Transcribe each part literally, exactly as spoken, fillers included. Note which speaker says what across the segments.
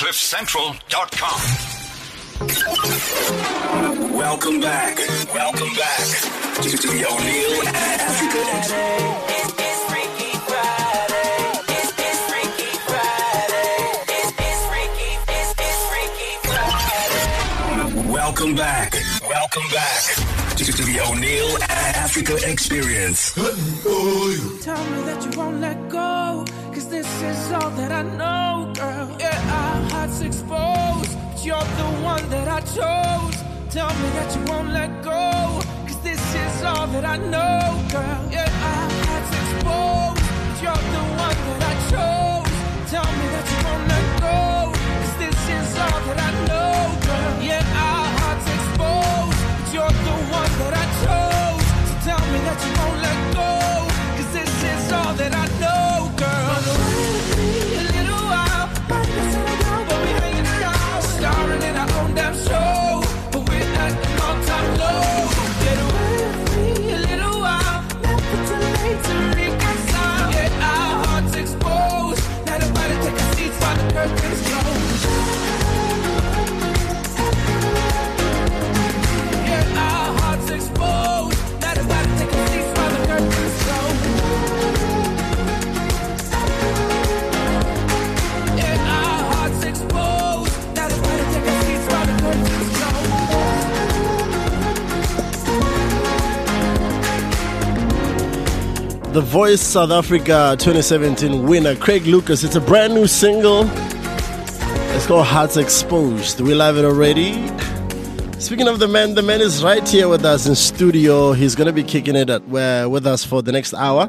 Speaker 1: cliff central dot com.
Speaker 2: Welcome back. Welcome back to the O'Neill Africa Experience.
Speaker 3: It's, it's Freaky Friday. It's, it's Freaky Friday. It's, it's Freaky. It's, it's Freaky Friday.
Speaker 2: Welcome back. Welcome back to the O'Neill Africa Experience.
Speaker 4: Tell me that you won't let go, cause this is all that I know, girl. Yeah, our hearts exposed, but you're the one that I chose. Tell me that you won't let go, cause this is all that I know, girl. Yeah, our hearts exposed, but you're the one that I chose. Tell me that you won't let go, cause this is all that I know, girl. Yeah, our hearts exposed, but you're the one that I chose. So tell me that you won't let go, cause this is all that I know, girl. Run away with me a little while, might miss it now, but we hanging out, starring in our own damn show, but we're at an all-time low. Get away with me a little while, never too late to reconcile. Yeah, our hearts exposed, now everybody take a seat while the curtains close. Yeah, our hearts exposed, now everybody take a seat while the curtains close. Yeah, our hearts exposed, now everybody take a seat while the curtains close.
Speaker 5: The Voice South Africa twenty seventeen winner, Craig Lucas. It's a brand new single. It's called Hearts Exposed. We live it already. Speaking of the man, the man is right here with us in studio. He's going to be kicking it at, uh, with us for the next hour.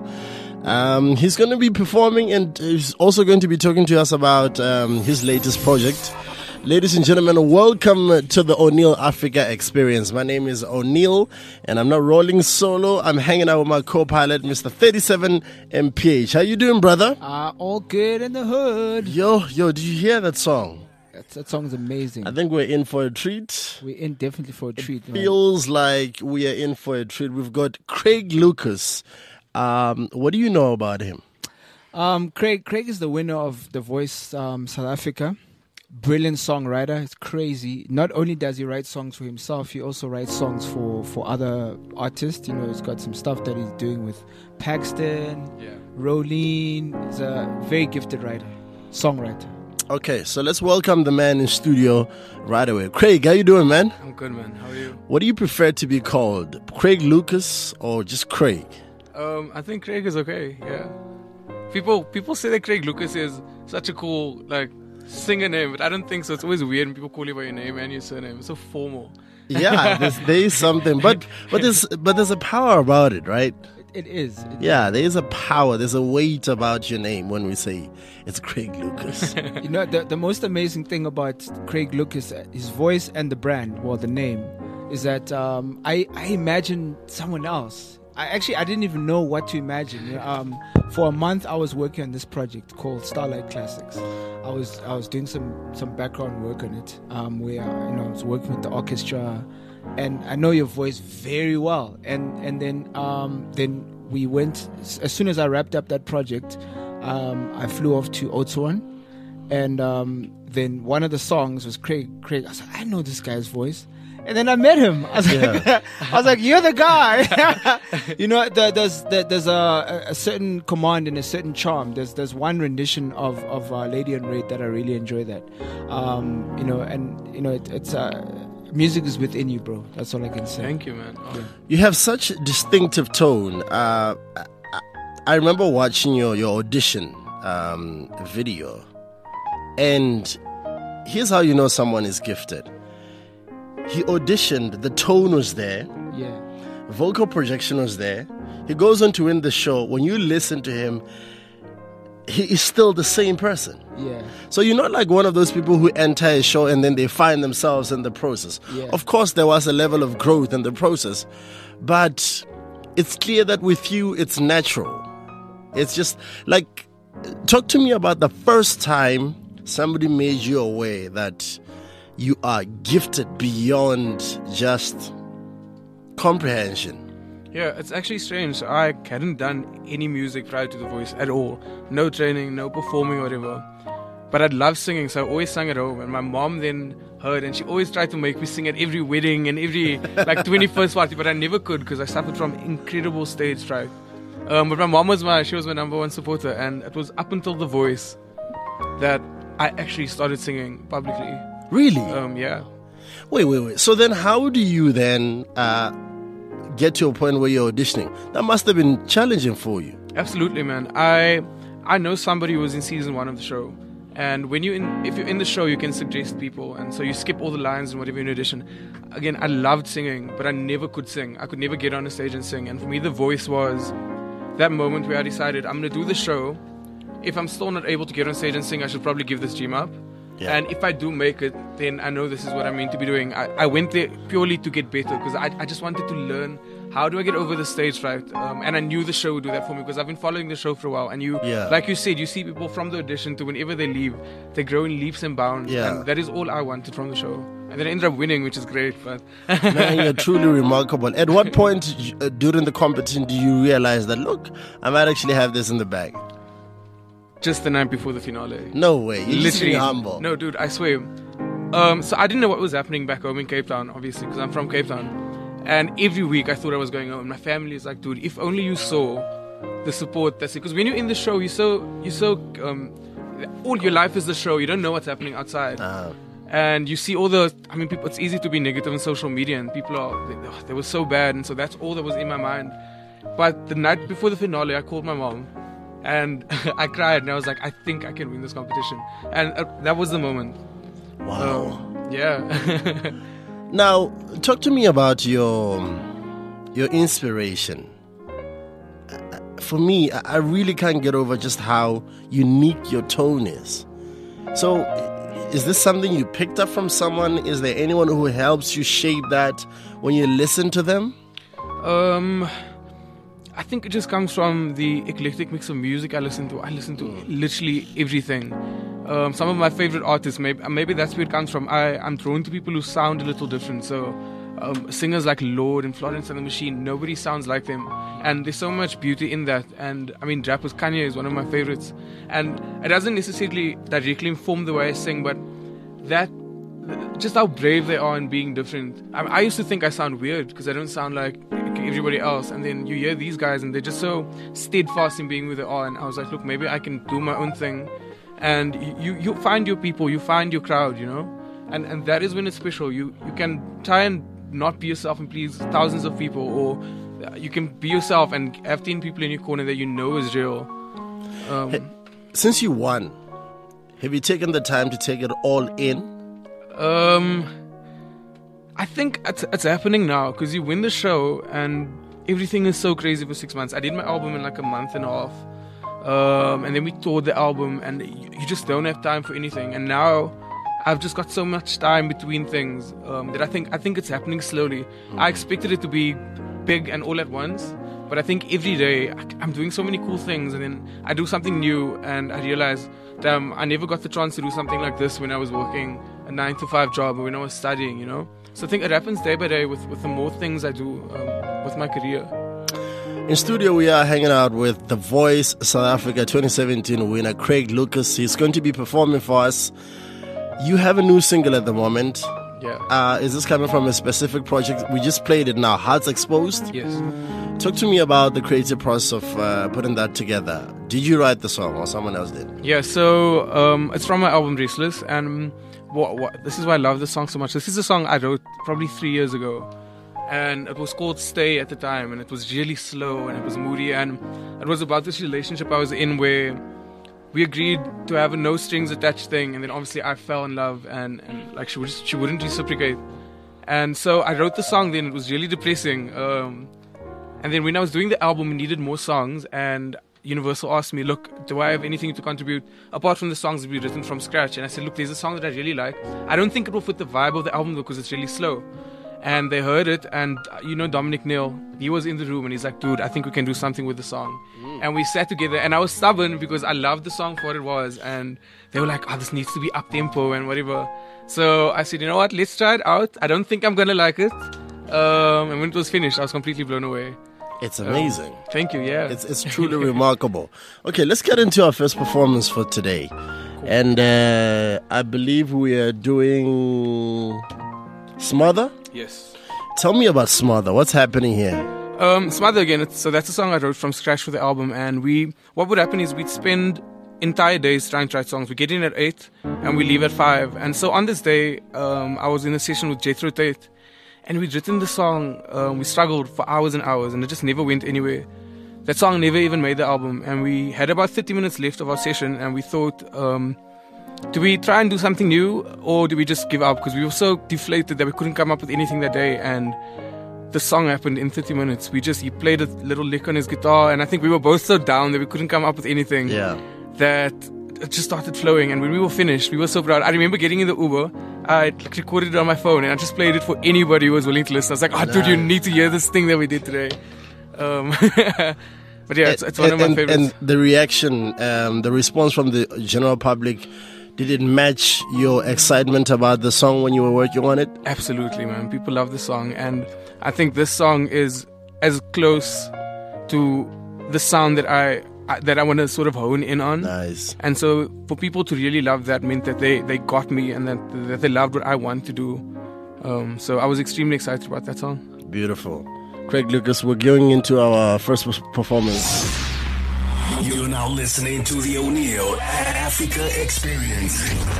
Speaker 5: Um, he's going to be performing, and he's also going to be talking to us about um, his latest project. Ladies and gentlemen, welcome to the O'Neill Africa Experience. My name is O'Neill, and I'm not rolling solo. I'm hanging out with my co-pilot, Mister thirty-seven M P H. How you doing, brother?
Speaker 6: Uh, all good in the hood.
Speaker 5: Yo, yo, did you hear that song?
Speaker 6: That, that song's amazing.
Speaker 5: I think we're in for a treat.
Speaker 6: We're in definitely for a treat. Man.
Speaker 5: Feels like we are in for a treat. We've got Craig Lucas. Um, what do you know about him?
Speaker 6: Um, Craig, Craig is the winner of The Voice um, South Africa. Brilliant songwriter. It's crazy. Not only does he write songs for himself, he also writes songs for, for other artists. You know, he's got some stuff that he's doing with Paxton, yeah. Rolene. He's a very gifted writer, songwriter.
Speaker 5: Okay, so let's welcome the man in studio right away. Craig, how you doing, man?
Speaker 7: I'm good, man. How are you?
Speaker 5: What do you prefer to be called? Craig Lucas or just Craig?
Speaker 7: Um, I think Craig is okay, yeah. People people say that Craig Lucas is such a cool, like, singer name, but I don't think so. It's always weird when people call you by your name and your surname. It's so formal.
Speaker 5: Yeah, there's, there is something, but but there's but there's a power about it, right?
Speaker 6: It, it is. It
Speaker 5: yeah, there is a power. There's a weight about your name when we say it's Craig Lucas.
Speaker 6: You know, the the most amazing thing about Craig Lucas, his voice and the brand, well, the name, is that um, I I imagine someone else. I actually I didn't even know what to imagine. Um, for a month, I was working on this project called Starlight Classics. I was I was doing some, some background work on it, um, where you know I was working with the orchestra, and I know your voice very well. And and then um, then we went as soon as I wrapped up that project, um, I flew off to Otswan, and um, then one of the songs was Craig. Craig, I was like, I know this guy's voice. And then I met him. I was
Speaker 5: yeah.
Speaker 6: like, I was like, you're the guy. You know, there, there's there, there's a, a certain command and a certain charm. There's there's one rendition of of uh, Lady in Red that I really enjoy. That, um, you know, and you know, it, it's uh, music is within you, bro. That's all I can say.
Speaker 7: Thank you, man. Oh.
Speaker 5: You have such a distinctive tone. Uh, I, I remember watching your your audition um, video, and here's how you know someone is gifted. He auditioned, the tone was there,
Speaker 6: yeah.
Speaker 5: Vocal projection was there. He goes on to win the show. When you listen to him, he is still the same person.
Speaker 6: Yeah.
Speaker 5: So you're not like one of those people who enter a show and then they find themselves in the process.
Speaker 6: Yeah.
Speaker 5: Of course, there was a level of growth in the process, but it's clear that with you, it's natural. It's just like, talk to me about the first time somebody made you aware that you are gifted beyond just comprehension.
Speaker 7: Yeah, it's actually strange. So I hadn't done any music prior to The Voice at all. No training, no performing or whatever. but I love singing, so I always sang at home. And my mom then heard, and she always tried to make me sing at every wedding and every like twenty-first party, but I never could because I suffered from incredible stage fright. Um, but my mom was my she was my number one supporter, and it was up until The Voice that I actually started singing publicly.
Speaker 5: Really?
Speaker 7: Um, yeah.
Speaker 5: Wait, wait, wait. So then how do you then uh, get to a point where you're auditioning? That must have been challenging for you.
Speaker 7: Absolutely, man. I I know somebody who was in season one of the show, and when you in if you're in the show, you can suggest people, and so you skip all the lines and whatever in audition. Again, I loved singing, but I never could sing. I could never get on a stage and sing, and for me, The Voice was that moment where I decided I'm gonna do the show. If I'm still not able to get on stage and sing, I should probably give this dream up.
Speaker 5: Yeah.
Speaker 7: And if I do make it, then I know this is what I'm meant to be doing. I, I went there purely to get better because I, I just wanted to learn how do I get over the stage fright. Um, and I knew the show would do that for me because I've been following the show for a while. And you,
Speaker 5: Yeah.
Speaker 7: like you said, you see people from the audition to whenever they leave, they grow in leaps and bounds.
Speaker 5: Yeah.
Speaker 7: And that is all I wanted from the show. And then I ended up winning, which is great. But
Speaker 5: Man, you're truly remarkable. At what point uh, during the competition do you realize that, look, I might actually have this in the bag?
Speaker 7: just the night before the finale.
Speaker 5: No way. You're just
Speaker 7: Literally
Speaker 5: being humble.
Speaker 7: No, dude, I swear. Um, so I didn't know what was happening back home in Cape Town, obviously, because I'm from Cape Town. And every week I thought I was going home. My family is like, dude, if only you saw the support that's it. Because when you're in the show, you're so, you're so, um, all your life is the show. You don't know what's happening outside.
Speaker 5: Uh,
Speaker 7: And you see all the, I mean, people, it's easy to be negative on social media, and people are, they, they were so bad. And so that's all that was in my mind. But the night before the finale, I called my mom. And I cried, and I was like, I think I can win this competition. And uh, that was the moment.
Speaker 5: wow.
Speaker 7: Um, yeah.
Speaker 5: Now, talk to me about your your inspiration. Uh, For me, I I really can't get over just how unique your tone is. So, i- is this something you picked up from someone? Is there anyone who helps you shape that when you listen to them?
Speaker 7: Um, I think it just comes from the eclectic mix of music I listen to. I listen to literally everything. Um, some of my favorite artists, maybe maybe that's where it comes from. I, I'm drawn to people who sound a little different. So um, singers like Lord and Florence and the Machine, nobody sounds like them. And there's so much beauty in that. And I mean, rappers, Kanye is one of my favorites. And it doesn't necessarily directly inform the way I sing, but that, just how brave they are in being different. I, I used to think I sound weird because I don't sound like everybody else, and then you hear these guys and they're just so steadfast in being who they are, and I was like, look, maybe I can do my own thing. And you you find your people, you find your crowd, you know, and and that is when it's special. You you can try and not be yourself and please thousands of people, or you can be yourself and have ten people in your corner that you know is real. Um,
Speaker 5: Since you won, have you taken the time to take it all in?
Speaker 7: Um, I think it's, it's happening now because you win the show and everything is so crazy for six months. I did my album in like a month and a half, um, and then we toured the album, and you, you just don't have time for anything. And now I've just got so much time between things um, that I think I think it's happening slowly. Mm-hmm. I expected it to be big and all at once, but I think every day I, I'm doing so many cool things, and then I do something new, and I realize, damn, I never got the chance to do something like this when I was working a nine to five job or when I was studying, you know. So I think it happens day by day with, with the more things I do um, with my career.
Speaker 5: In studio, we are hanging out with The Voice South Africa twenty seventeen winner Craig Lucas. He's going to be performing for us. You have a new single at the moment.
Speaker 7: Yeah.
Speaker 5: Uh, is this coming from a specific project? We just played it now, Hearts Exposed.
Speaker 7: Yes.
Speaker 5: Talk to me about the creative process of uh, putting that together. Did you write the song or someone else did?
Speaker 7: Yeah, so um, it's from my album Restless, and what, what, this is why I love this song so much. This is a song I wrote probably three years ago, and it was called Stay at the time, and it was really slow and it was moody, and it was about this relationship I was in where we agreed to have a no strings attached thing, and then obviously I fell in love, and, and like she, would, she wouldn't reciprocate. And so I wrote the song then. It was really depressing. Um, and then when I was doing the album, we needed more songs, and Universal asked me, look, do I have anything to contribute apart from the songs that we written from scratch? And I said, look, there's a song that I really like. I don't think it will fit the vibe of the album because it's really slow. And they heard it, and uh, you know Dominic Neal, he was in the room, and he's like, dude, I think we can do something with the song. Mm. And we sat together, and I was stubborn because I loved the song for what it was, and they were like, oh, this needs to be up-tempo and whatever. So I said, you know what, let's try it out. I don't think I'm going to like it. Um, and when it was finished, I was completely blown away.
Speaker 5: It's amazing.
Speaker 7: Um, thank you, yeah.
Speaker 5: It's, it's truly remarkable. Okay, let's get into our first performance for today.
Speaker 7: Cool.
Speaker 5: And uh, I believe we are doing Smother.
Speaker 7: Yes.
Speaker 5: Tell me about Smother. What's happening here?
Speaker 7: Um, Smother again. It's, so that's a song I wrote from scratch for the album. And we, what would happen is we'd spend entire days trying to write songs. We get in at eight and we leave at five. And so on this day, um, I was in a session with Jethro Tate, and we'd written the song. Um, we struggled for hours and hours, and it just never went anywhere. That song never even made the album. And we had about thirty minutes left of our session, and we thought, um, do we try and do something new, or do we just give up? Because we were so deflated that we couldn't come up with anything that day. And the song happened in thirty minutes. We just, he played a little lick on his guitar, and I think we were both so down that we couldn't come up with anything.
Speaker 5: Yeah.
Speaker 7: That it just started flowing. And when we were finished, we were so proud. I remember getting in the Uber, I like, recorded it on my phone, and I just played it for anybody who was willing to listen. I was like, oh, dude, you need to hear this thing that we did today. Um, but yeah, it's, it's one
Speaker 5: and,
Speaker 7: of my
Speaker 5: and,
Speaker 7: favorites.
Speaker 5: And the reaction, um, the response from the general public, did it match your excitement about the song when you were working on it?
Speaker 7: Absolutely, man. People love the song, and I think this song is as close to the sound that I I- that I want to sort of hone in on.
Speaker 5: Nice.
Speaker 7: And so for people to really love that meant that they, they got me, and that, that they loved what I want to do. Um, so I was extremely excited about that song.
Speaker 5: Beautiful. Craig Lucas, we're going into our first performance.
Speaker 2: You're now listening to the O'Neill Africa Experience.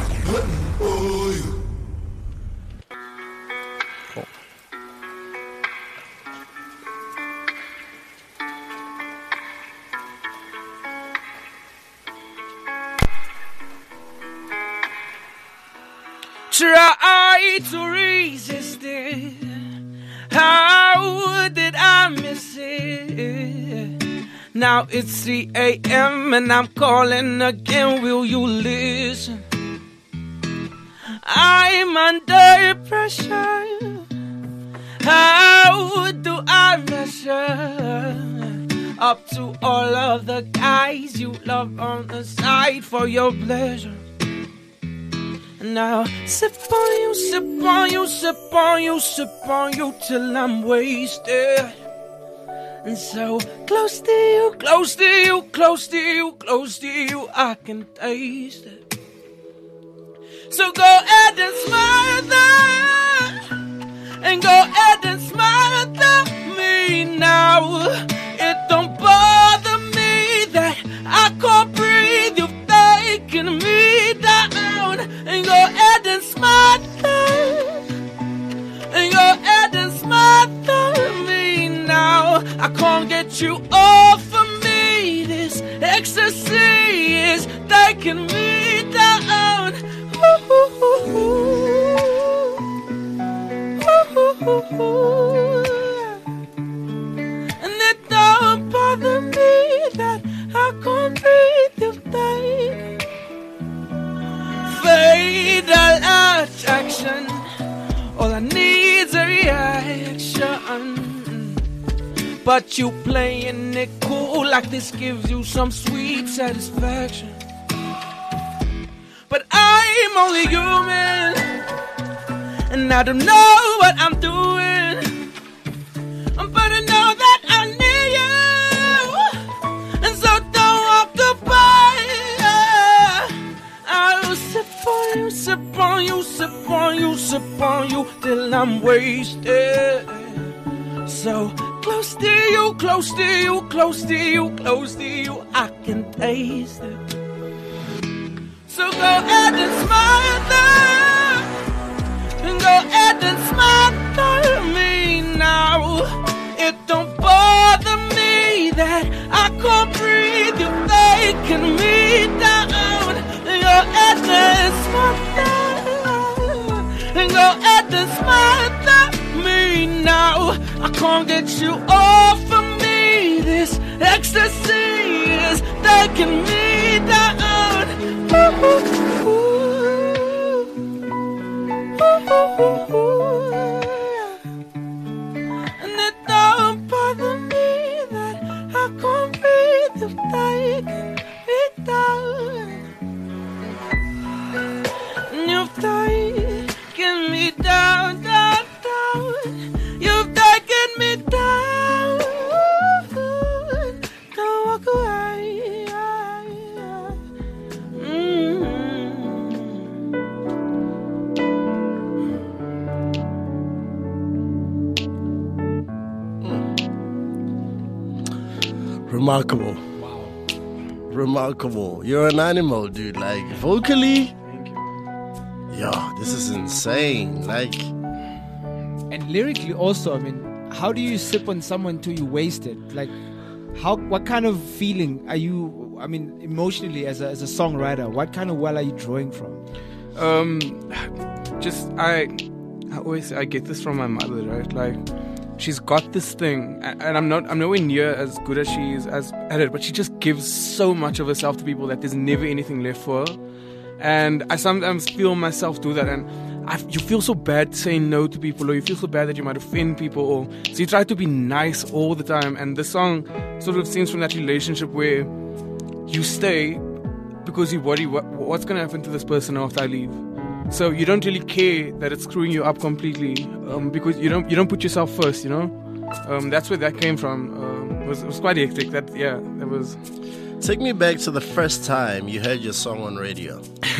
Speaker 4: Try to resist it. How did I miss it? Now it's three a.m. and I'm calling again. Will you listen? I'm under pressure. How do I measure up to all of the guys you love on the side for your pleasure? Now sip on you, sip on you, sip on you, sip on you till I'm wasted. And so close to you, close to you, close to you, close to you, I can taste it. So go ahead and smother, and go ahead and smother me now. It don't bother me that I can't breathe. You've taken me down. And go ahead and smother, and go ahead and smother me now. I can't get you off of me. This ecstasy is taking me down. Ooh, ooh, ooh, ooh. And it don't bother me that I can't breathe. You've taken fatal attraction. All I need's a reaction. But you playing it cool like this gives you some sweet satisfaction. But I'm only human, and I don't know what I'm doing. But I know that I need you, and so don't walk goodbye. I'll sip on you, sip on you, sip on you, sip on you till I'm wasted. So close to you, close to you, close to you, close to you, I can taste it. So go ahead and smother, and go ahead and smother me now. It don't bother me that I can't breathe. You're taking me down. Go ahead and smother, and go ahead and smother me now. I can't get you off of me. This ecstasy is taking me down. Ooh, ooh, ooh, ooh, ooh. And it don't bother me that I can't breathe. You've taken me down. You've taken me down, down, down. You've taken me down. Don't walk away. Mm-hmm.
Speaker 5: remarkable.
Speaker 6: Wow.
Speaker 5: Remarkable. You're an animal, dude. Like, vocally,
Speaker 7: Thank you.
Speaker 5: yo, this is insane. Like,
Speaker 6: And lyrically also, I mean, how do you sip on someone till you waste it? Like, how? What kind of feeling are you? I mean, emotionally as a as a songwriter, what kind of well are you drawing from?
Speaker 7: Um, just I, I always say I get this from my mother, right? Like, she's got this thing, a- and I'm not, I'm nowhere near as good as she is as at it, but she just gives so much of herself to people that there's never anything left for her. And I sometimes feel myself do that, and I, you feel so bad saying no to people, or you feel so bad that you might offend people, or so you try to be nice all the time. And the song sort of stems from that relationship where you stay because you worry what, what's going to happen to this person after I leave. So you don't really care that it's screwing you up completely, um, because you don't you don't put yourself first, you know. Um, that's where that came from. Um, it was it was quite hectic. That yeah, that was.
Speaker 5: take me back to the first time you heard your song on radio.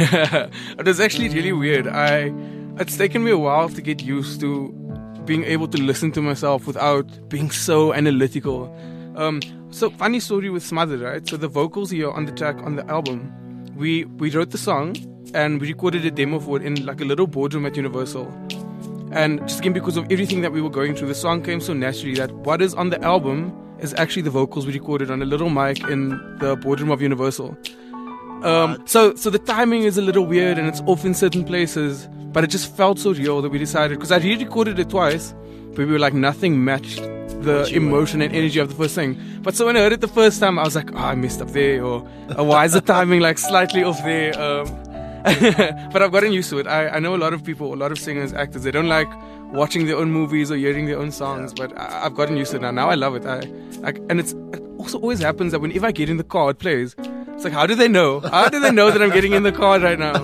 Speaker 7: It was actually really weird. I it's taken me a while to get used to being able to listen to myself without being so analytical. Um, so funny story with Smother, right? So the vocals here on the track on the album, we we wrote the song and we recorded a demo for it in like a little boardroom at Universal. And just again because of everything that we were going through, the song came so naturally that what is on the album is actually the vocals we recorded on a little mic in the boardroom of Universal. Um, so, so the timing is a little weird and it's off in certain places, but it just felt so real that we decided, because I re-recorded it twice, but we were like, nothing matched the emotion and energy of the first thing. But so when I heard it the first time, I was like, oh, I messed up there, or oh, why is the timing like slightly off there? Um, but I've gotten used to it. I, I know a lot of people, a lot of singers, actors, they don't like watching their own movies or hearing their own songs, yeah. but I, I've gotten used to it now. Now I love it. I, I and it's it also always happens that whenever I get in the car, it plays. It's like, how do they know? How do they know that I'm getting in the car right now?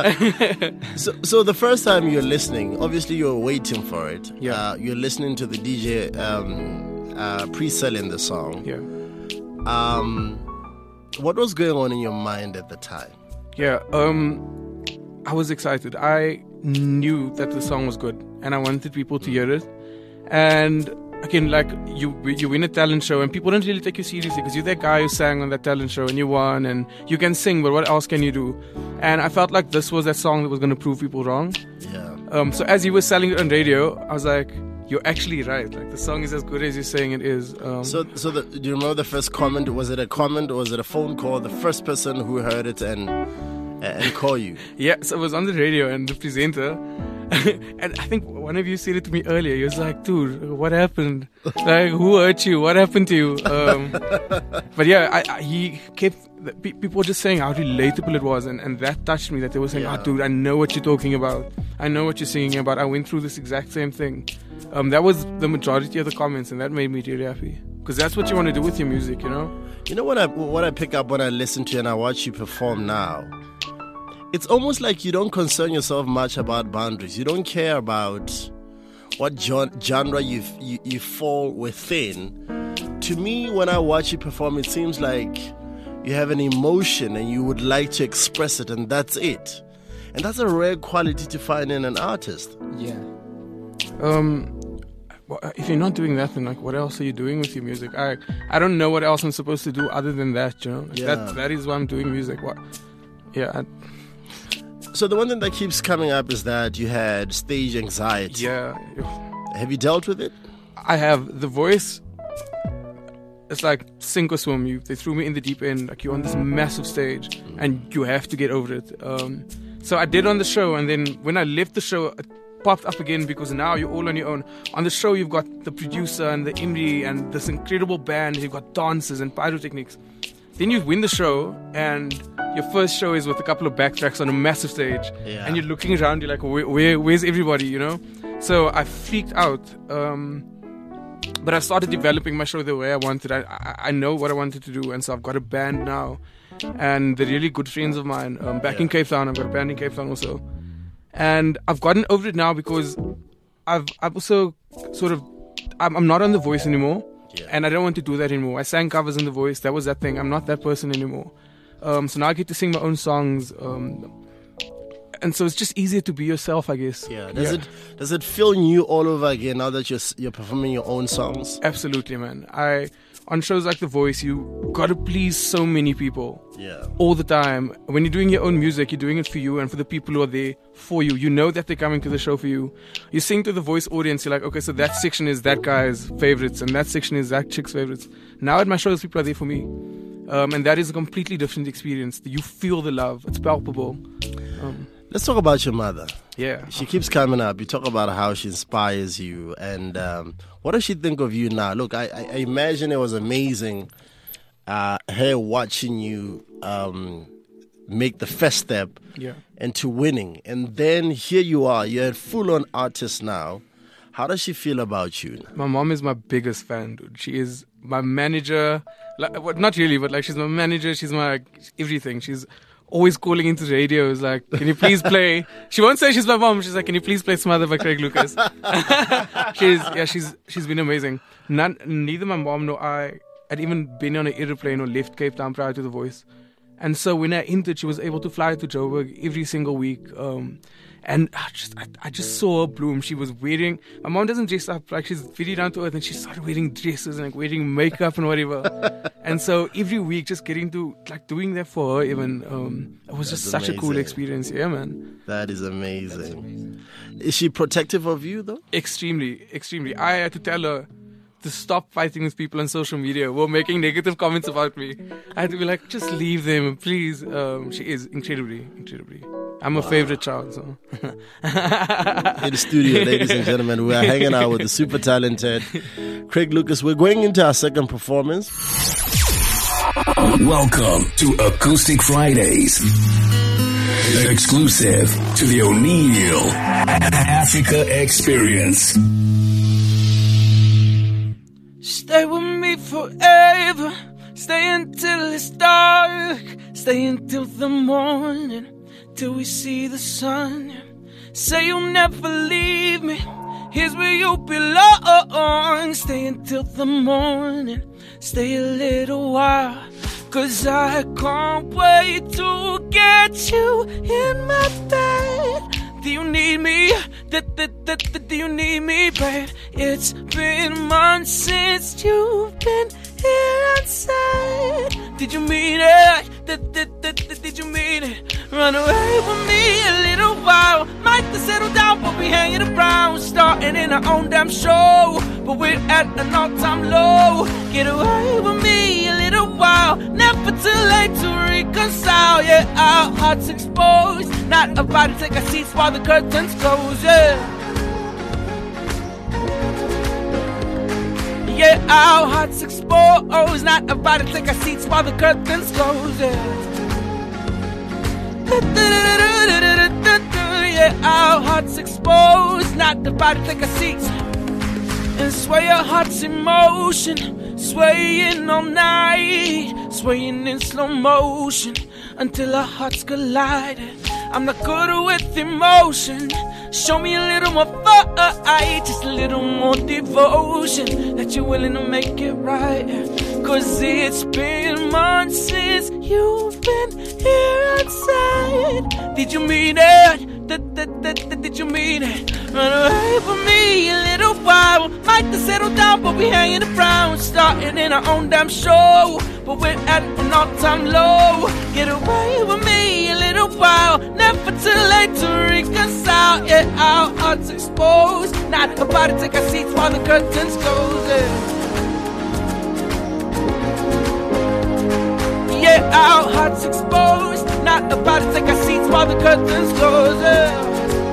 Speaker 5: so, so the first time you're listening, obviously you're waiting for it.
Speaker 7: Yeah.
Speaker 5: Uh, you're listening to the D J um, uh, pre-selling the song.
Speaker 7: Yeah.
Speaker 5: Um, what was going on in your mind at the time?
Speaker 7: Yeah. Um, I was excited. I knew that the song was good, and I wanted people to hear it. And again, like you, you win a talent show, and people don't really take you seriously because you're that guy who sang on that talent show and you won, and you can sing, but what else can you do? And I felt like this was that song that was going to prove people wrong.
Speaker 5: Yeah.
Speaker 7: Um. So as you were selling it on radio, I was like, "You're actually right. Like the song is as good as you're saying it is." Um,
Speaker 5: So, so the, do you remember the first comment? Was it a comment or was it a phone call? The first person who heard it and and call you?
Speaker 7: yeah. So it was on the radio, and the presenter. And I think one of you said it to me earlier. He was like, dude, what happened? Like, who hurt you? What happened to you? Um, but yeah, I, I, he kept, people were just saying how relatable it was. And, and that touched me, that they were saying,
Speaker 5: Yeah.
Speaker 7: oh, dude, I know what you're talking about. I know what you're singing about. I went through this exact same thing. Um, that was the majority of the comments, and that made me really happy. Because that's what you want to do with your music, you know?
Speaker 5: You know what I what I pick up when I listen to you and I watch you perform now? It's almost like you don't concern yourself much about boundaries. You don't care about what gen- genre you, you you fall within. To me, when I watch you perform, it seems like you have an emotion and you would like to express it, and that's it. And that's a rare quality to find in an artist.
Speaker 6: Yeah.
Speaker 7: Um, well, if you're not doing that, then like, what else are you doing with your music? I I don't know what else I'm supposed to do other than that, you know? Like,
Speaker 5: Yeah.
Speaker 7: That that is why I'm doing music. What? Yeah. I,
Speaker 5: So the one thing that keeps coming up is that you had stage anxiety.
Speaker 7: yeah.
Speaker 5: Have you dealt with it?
Speaker 7: I have the voice. It's like sink or swim. You they threw me in the deep end. Like you're on this massive stage, and you have to get over it. Um, so I did on the show, and then when I left the show, it popped up again because now you're all on your own. On the show, you've got the producer and the M D and this incredible band. You've got dancers and pyrotechnics. Then you win the show, and your first show is with a couple of backtracks on a massive stage,
Speaker 5: Yeah.
Speaker 7: and you're looking around. You're like, where, where, where's everybody? You know. So I freaked out. Um, But I started developing my show the way I wanted. I, I I know what I wanted to do, and so I've got a band now, and they're really good friends of mine. Um, back in Cape Town, I've got a band in Cape Town also, and I've gotten over it now because I've I've also sort of I'm, I'm not on The Voice anymore,
Speaker 5: Yeah.
Speaker 7: and I don't want to do that anymore. I sang covers in The Voice. That was that thing. I'm not that person anymore. Um, so now I get to sing my own songs. Um, And so it's just easier to be yourself, I guess.
Speaker 5: Yeah. Does it does it feel new all over again now that you're s- you're performing your own songs?
Speaker 7: Absolutely, man. I on shows like The Voice, you gotta please so many people.
Speaker 5: Yeah.
Speaker 7: All the time. When you're doing your own music, you're doing it for you and for the people who are there for you. You know that they're coming to the show for you. You sing to the Voice audience, you're like, okay, so that section is that guy's favorites and that section is that chick's favorites. Now at my shows, people are there for me. Um, and that is a completely different experience. You feel the love. It's palpable. Um,
Speaker 5: Let's talk about your mother.
Speaker 7: yeah.
Speaker 5: She keeps coming up. You talk about how she inspires you. And um, what does she think of you now? Look, I, I, I imagine it was amazing uh, her watching you um, make the first step
Speaker 7: Yeah.
Speaker 5: into winning. And then here you are. You're a full-on artist now. How does she feel about you?
Speaker 7: My mom is my biggest fan, dude. She is my manager. Like, well, not really, but like she's my manager. She's my everything. She's always calling into the radio. Is like, can you please play? She won't say she's my mom. She's like, can you please play Smother by Craig Lucas? she's yeah, she's she's been amazing. None, neither my mom nor I had even been on an airplane or left Cape Town prior to The Voice. And so when I entered, she was able to fly to Joburg every single week. Um, and I just, I, I just saw her bloom. She was wearing, my mom doesn't dress up, like she's very down to earth, and she started wearing dresses and like wearing makeup and whatever. And so every week, just getting to, like doing that for her even, um, it was
Speaker 5: That's
Speaker 7: just such a cool
Speaker 5: amazing.
Speaker 7: experience. Yeah, man.
Speaker 5: That is amazing. Is she protective of you, though?
Speaker 7: Extremely, extremely. I had to tell her to stop fighting with people on social media who were making negative comments about me. I had to be like, just leave them, please. Um, she is incredibly, incredibly. I'm a favorite child, so.
Speaker 5: In the studio, ladies and gentlemen, we are hanging out with the super talented Craig Lucas. We're going into our second performance.
Speaker 2: Welcome to Acoustic Fridays. Exclusive to the O'Neill Africa Experience.
Speaker 4: Stay with me forever. Stay until it's dark. Stay until the morning. Till we see the sun. Say you'll never leave me. Here's where you belong. Stay until the morning. Stay a little while. Cause I can't wait to get you in my bed. Do you need me? Do, do, do, do, do you need me, babe? It's been months since you've been here outside. Did you mean it? Did, did, did, did, did you mean it? Run away with me a little while. Might have settled down, but we hanging around. Starting in our own damn show, but we're at an all-time low. Get away with me a little while. Never too late to reconcile. Yeah, our hearts exposed. Not about to take our seats while the curtains close. Yeah. Yeah, our hearts exposed. Not about to take our seats while the curtains close. Yeah. Yeah, our hearts exposed. Not about to take our seats. And sway our hearts in motion. Swaying all night. Swaying in slow motion. Until our hearts collide. I'm not good with emotion. Show me a little more fight, just a little more devotion, that you're willing to make it right. Cause it's been months since you've been here outside. Did you mean it? Did, did, did, did you mean it? Run away from me a little while. Might have settled down, but we hanging around. Starting in our own damn show, but we're at an all-time low. Get away with me a little while. Never too late to reconcile. Yeah, our hearts exposed. Not about to take our seats while the curtains close. Yeah, yeah, our hearts exposed. Not about to take our seats while the curtains close. Yeah.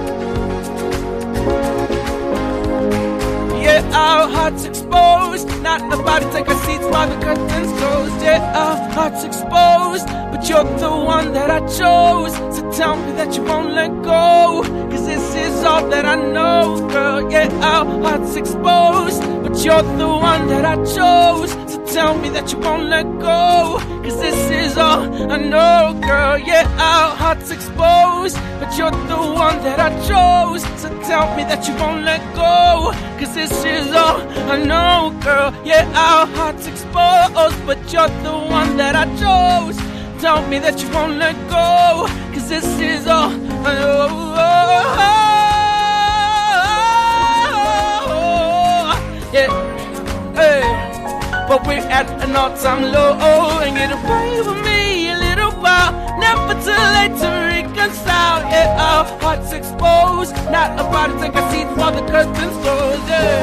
Speaker 4: Yeah, our hearts exposed. Not about to take our seats while the curtains close. Yeah, our hearts exposed. But you're the one that I chose. So tell me that you won't let go. Cause this is all that I know, girl. Yeah, our hearts exposed. But you're the one that I chose. So tell me that you won't let go. Cause this is all I know, girl. Yeah, our hearts exposed. But you're the one that I chose. So tell me that you won't let go. Cause this is all I know, girl. Yeah, our hearts exposed. But you're the one that I chose. Tell me that you won't let go. Cause this is all I know. Yeah, hey. But we're at an all-time low and get away with me a little while. Never too late to reconcile. Yeah, our hearts exposed, not about to take a seat while the curtains close. Yeah.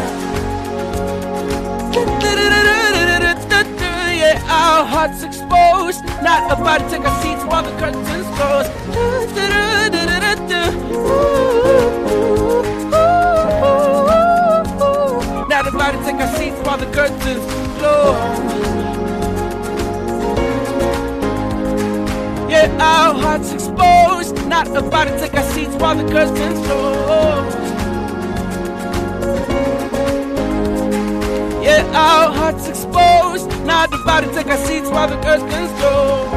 Speaker 4: Yeah, our hearts exposed, not about to take a seat while the curtains close. Not about to take our seats while the curtains close. Yeah, our hearts exposed. Not about to take our seats while the curtains close. Yeah, our hearts exposed. Not about to take our seats while the curtains close.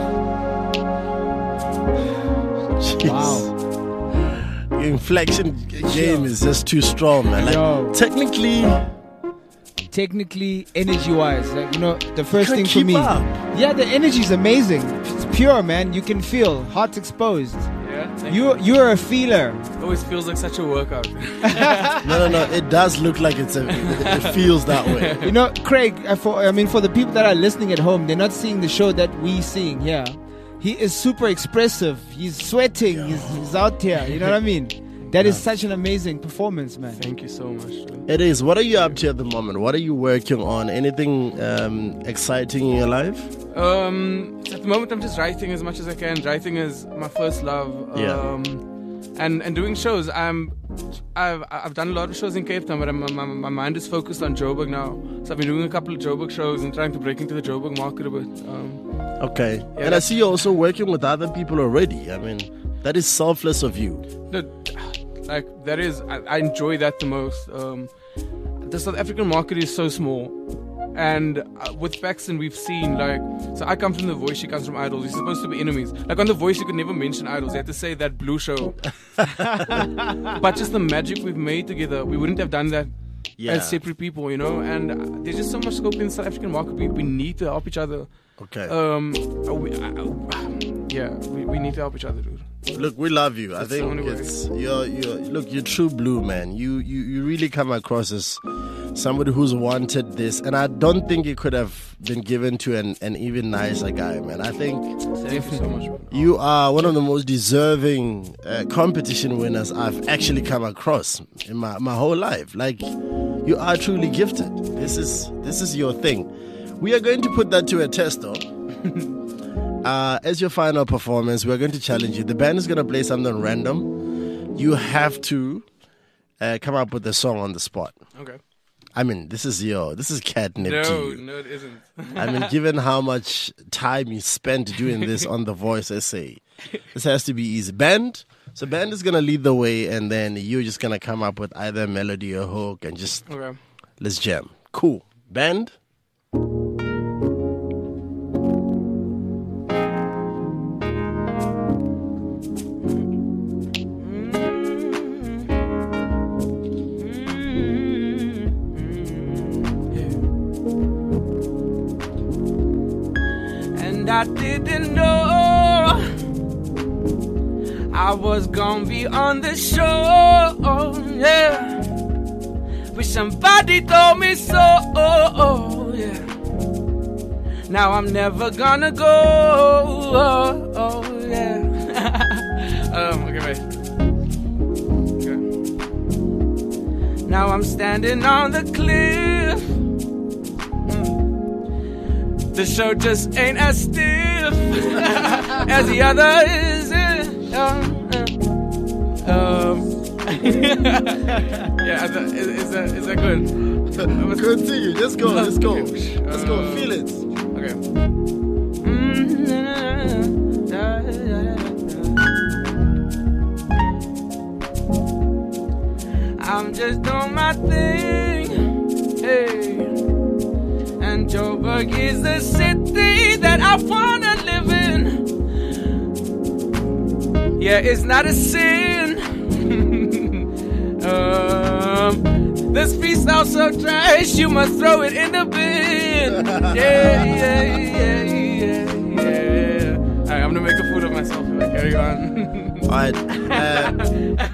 Speaker 5: Jeez.
Speaker 6: Wow.
Speaker 5: The inflection game is just too strong, man. Like,
Speaker 6: Yo.
Speaker 5: technically,
Speaker 6: Technically, energy-wise, like you know, the first
Speaker 5: Can't
Speaker 6: thing for
Speaker 5: keep
Speaker 6: me,
Speaker 5: up.
Speaker 6: yeah, the energy is amazing. It's pure, man. You can feel hearts exposed.
Speaker 7: Yeah. thank
Speaker 6: You you're a feeler.
Speaker 7: It always feels like such a workout.
Speaker 5: no, no, no. It does look like it's a. It, it feels that way.
Speaker 6: You know, Craig. uh, For I mean, for the people that are listening at home, they're not seeing the show that we seeing here. He is super expressive. He's sweating. He's, he's out here. You know what I mean? That is such an amazing performance, man.
Speaker 7: Thank you so much. dude.
Speaker 5: It is. What are you up to at the moment? What are you working on? Anything um, exciting in your life?
Speaker 7: Um, at the moment, I'm just writing as much as I can. Writing is my first love.
Speaker 5: Yeah.
Speaker 7: Um, and and doing shows. I'm. I've I've done a lot of shows in Cape Town, but I'm, my my mind is focused on Joburg now. So I've been doing a couple of Joburg shows and trying to break into the Joburg market a bit. Um,
Speaker 5: Okay.
Speaker 7: Yeah,
Speaker 5: and I
Speaker 7: that's-
Speaker 5: see you also working with other people already. I mean, that is selfless of you.
Speaker 7: no, like that is I, I enjoy that the most. Um, the South African market is so small. And uh, with Paxton, we've seen, like, so I come from The Voice, she comes from Idols. We're supposed to be enemies. Like, on The Voice, you could never mention Idols. You had to say that Blue show. But just the magic we've made together, we wouldn't have done that
Speaker 5: Yeah.
Speaker 7: as separate people, you know? And uh, there's just so much scope in the South African market. We, we need to help each other.
Speaker 5: Okay.
Speaker 7: Um, uh, we, uh, yeah, we, we need to help each other, dude.
Speaker 5: Look, we love you. I
Speaker 7: That's the
Speaker 5: think
Speaker 7: only way.
Speaker 5: it's you're you're look, you're true blue, man. You you you really come across as somebody who's wanted this, and I don't think it could have been given to an, an even nicer guy, man. I think
Speaker 7: Thank you so much, man.
Speaker 5: you are one of the most deserving uh, competition winners I've actually come across in my, my whole life. Like, you are truly gifted. This is this is your thing. We are going to put that to a test, though. Uh, as your final performance, we're going to challenge you. The band is going to play something random. You have to uh, come up with a song on the spot.
Speaker 7: Okay.
Speaker 5: I mean, this is your, this is catnip to
Speaker 7: No,
Speaker 5: you.
Speaker 7: no, it isn't.
Speaker 5: I mean, given how much time you spent doing this on The Voice S A, this has to be easy. Band, so band is going to lead the way, and then you're just going to come up with either a melody or hook and just
Speaker 7: Okay.
Speaker 5: let's jam. Cool. Band.
Speaker 4: And I didn't know I was gonna be on the show, yeah. Wish somebody told me so, yeah. Now I'm never gonna go, oh, oh, yeah.
Speaker 7: Um, okay, wait. Okay.
Speaker 4: Now I'm standing on the cliff. The show just ain't as stiff as the other is. Um, um,
Speaker 7: Yeah, is that, is, is that, is that good?
Speaker 5: Continue. Let's go. Let's go.
Speaker 7: Okay.
Speaker 5: Let's go.
Speaker 7: Uh,
Speaker 5: Feel it.
Speaker 7: Okay.
Speaker 4: I'm just doing my thing, hey. And Joburg is the city that I wanna live in. Yeah, it's not a sin. um, this freestyle so trash, you must throw it in the bin. Yeah, yeah, yeah, yeah, yeah.
Speaker 7: Alright, I'm gonna make a fool of myself if I carry on.
Speaker 5: All right. Uh,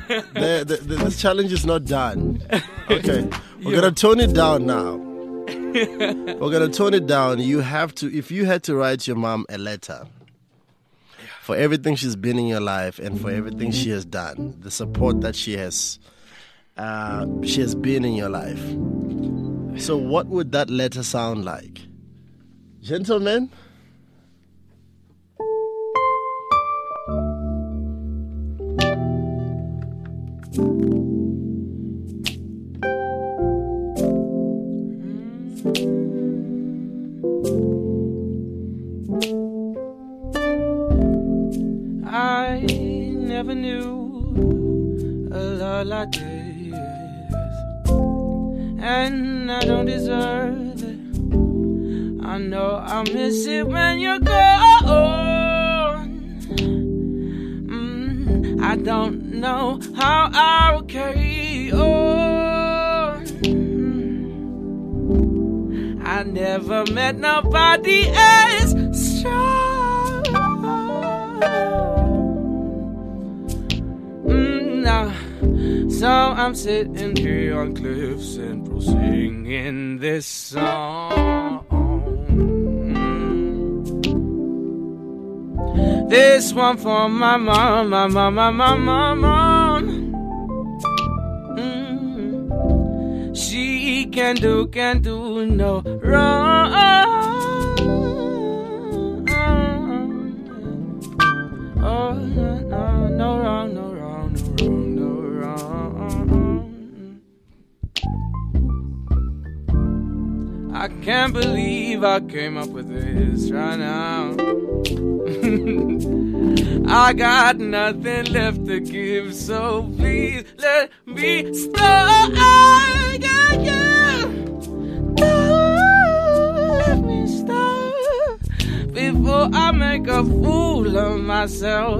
Speaker 5: the, the, the, this challenge is not done. Okay. We're
Speaker 4: Yeah.
Speaker 5: going to tone it down now. We're gonna tone it down. You have to, if you had to write your mom a letter for everything she's been in your life and for everything she has done, the support that she has, uh, she has been in your life. So, what would that letter sound like, gentlemen?
Speaker 6: I never knew a love like this, and I don't deserve it. I know I'll miss it when you're gone. Mm, I don't know how I will carry on. Mm, I never met nobody as strong. Now, so I'm sitting here on Cliff Central singing this song. This one for my mom, my mom, my mom, my mom. Mm. She can do, can do no wrong. Oh, no, no, no wrong, no wrong. No wrong. I can't believe I came up with this right now. I got nothing left to give, so please let me start. Yeah, yeah. Don't let me start before I make a fool of myself.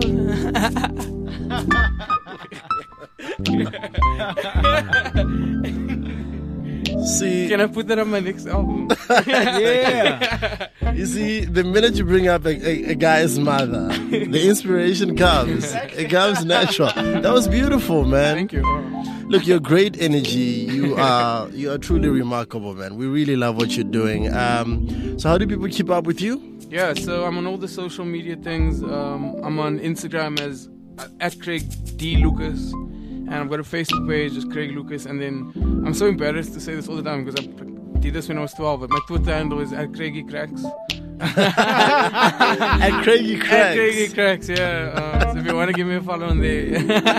Speaker 5: See,
Speaker 7: Can I put that on my next album?
Speaker 6: Yeah.
Speaker 5: you see, the minute you bring up a, a, a guy's mother, the inspiration comes. It comes natural. That was beautiful, man.
Speaker 7: Thank you.
Speaker 5: Look, you're great energy. You are you are truly remarkable, man. We really love what you're doing. Um, so how do people keep up with you?
Speaker 7: Yeah, so I'm on all the social media things. Um, I'm on Instagram as uh, at Craig D Lucas, and I've got a Facebook page as Craig Lucas. And then I'm so embarrassed to say this all the time because I did this when I was twelve. But my Twitter handle is at Craigie Cracks.
Speaker 5: At Craigie Cracks.
Speaker 7: At Craigie Cracks, yeah. Uh, so if you want to give me a follow on there,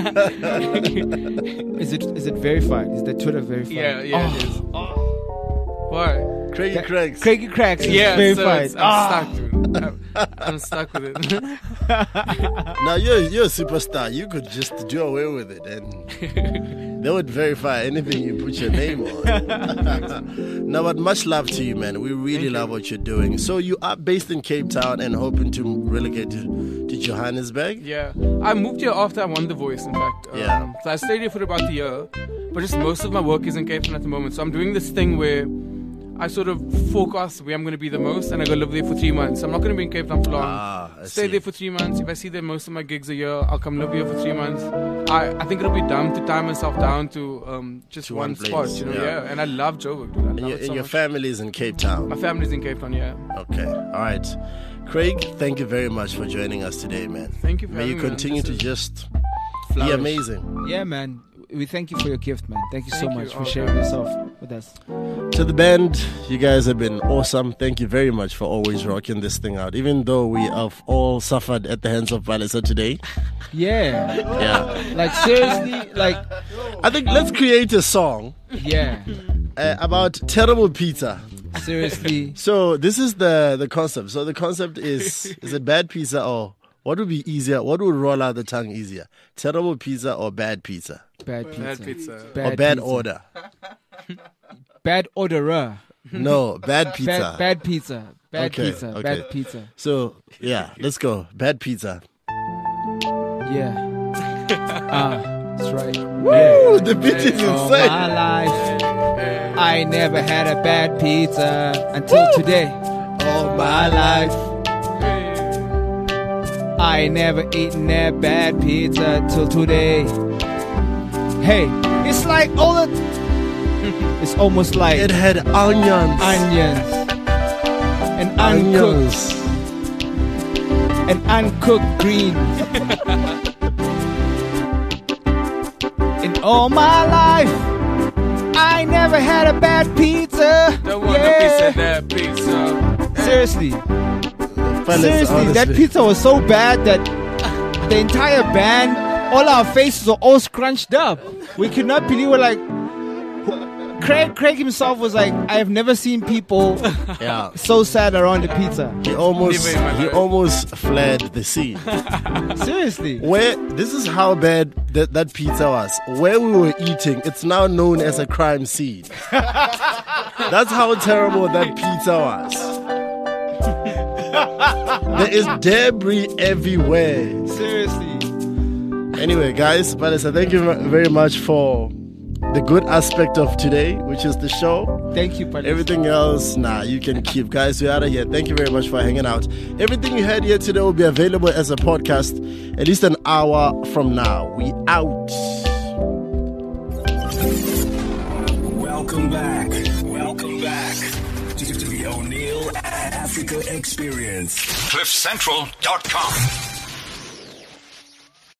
Speaker 6: Is it is it verified? Is that Twitter verified?
Speaker 7: yeah, yeah, it is. Why?
Speaker 5: Craigie
Speaker 6: That-
Speaker 5: Cracks.
Speaker 6: Craigie Cracks is
Speaker 7: Yeah, so
Speaker 6: verified.
Speaker 7: it's, I'm
Speaker 6: Ah.
Speaker 7: stuck, dude. I'm, I'm stuck with it.
Speaker 5: Now you're you're a superstar. You could just do away with it, and they would verify anything you put your name on. No, but much love to you, man. We really love what you're doing. So you are based in Cape Town and hoping to relocate to, to Johannesburg.
Speaker 7: Yeah, I moved here after I won The Voice, in fact. Um,
Speaker 5: Yeah.
Speaker 7: So I stayed here for about a year, but just most of my work is in Cape Town at the moment. So I'm doing this thing where I sort of forecast where I'm going to be the most, and I go live there for three months. I'm not going to be in Cape Town for long.
Speaker 5: Ah, I
Speaker 7: Stay
Speaker 5: see.
Speaker 7: there for three months. If I see that most of my gigs are here, I'll come live here for three months. I, I think it'll be dumb to tie myself down to um, just
Speaker 5: To
Speaker 7: one,
Speaker 5: one
Speaker 7: spot,
Speaker 5: place,
Speaker 7: you know.
Speaker 5: yeah.
Speaker 7: Yeah. and I love Joburg, dude. I
Speaker 5: And,
Speaker 7: love
Speaker 5: your,
Speaker 7: it
Speaker 5: and
Speaker 7: so
Speaker 5: your
Speaker 7: much.
Speaker 5: family is in Cape Town.
Speaker 7: My family's in Cape Town, yeah.
Speaker 5: Okay, all right. Craig, thank you very much for joining us today, man.
Speaker 7: Thank you for
Speaker 5: May you
Speaker 7: having me, man.
Speaker 5: continue
Speaker 7: This
Speaker 5: to
Speaker 7: is
Speaker 5: just be
Speaker 6: Flourish.
Speaker 5: amazing.
Speaker 6: Yeah, man. We thank you for your gift, man. Thank you so
Speaker 7: Thank you.
Speaker 6: much for
Speaker 7: Oh,
Speaker 6: sharing
Speaker 7: thanks.
Speaker 6: yourself with us.
Speaker 5: To the band, you guys have been awesome. Thank you very much for always rocking this thing out. Even though we have all suffered at the hands of Palisa today.
Speaker 6: Yeah.
Speaker 5: Yeah.
Speaker 6: Like, seriously, like,
Speaker 5: I think let's create a song
Speaker 6: yeah.
Speaker 5: uh, about terrible pizza.
Speaker 6: Seriously.
Speaker 5: So this is the, the concept. So the concept is, is it bad pizza or what would be easier? What would roll out the tongue easier? Terrible pizza or bad pizza?
Speaker 6: Bad pizza.
Speaker 7: Bad pizza.
Speaker 5: or bad
Speaker 6: pizza.
Speaker 5: order?
Speaker 6: Bad orderer.
Speaker 5: No, bad pizza.
Speaker 6: Bad, bad pizza. Bad
Speaker 5: Okay,
Speaker 6: pizza.
Speaker 5: okay.
Speaker 6: Bad pizza.
Speaker 5: So yeah, let's go. Bad pizza.
Speaker 6: Yeah. Ah, that's right.
Speaker 5: Ooh, the beat is
Speaker 6: All
Speaker 5: insane.
Speaker 6: my life, I never had a bad pizza until today. All my life, I never eaten that bad pizza till today. Hey, it's like all the It's almost like
Speaker 5: It had onions.
Speaker 6: onions and uncooked
Speaker 5: Onions.
Speaker 6: and uncooked greens. In all my life, I never had a bad pizza.
Speaker 7: The one
Speaker 6: Yeah.
Speaker 7: that pizza, that pizza.
Speaker 6: Seriously,
Speaker 5: Fellas,
Speaker 6: seriously, that
Speaker 5: honestly.
Speaker 6: pizza was so bad that the entire band, all our faces were all scrunched up. We could not believe. We're like, Craig. Craig himself was like, I have never seen people
Speaker 5: Yeah.
Speaker 6: so sad around the pizza.
Speaker 5: He almost
Speaker 7: Never in my
Speaker 5: he
Speaker 7: life.
Speaker 5: almost fled the scene.
Speaker 6: Seriously.
Speaker 5: Where this is how bad that, that pizza was. Where we were eating, it's now known as a crime scene. That's how terrible that pizza was. There is debris everywhere.
Speaker 6: Seriously.
Speaker 5: Anyway, guys, Vanessa, thank you very much for the good aspect of today, which is the show.
Speaker 6: Thank you, Palisa.
Speaker 5: Everything else, nah, you can keep. Guys, we're out of here. Thank you very much for hanging out. Everything you heard here today will be available as a podcast at least an hour from now. We out.
Speaker 2: Welcome back. Welcome back to, to the O'Neill Africa Experience.
Speaker 1: cliff central dot com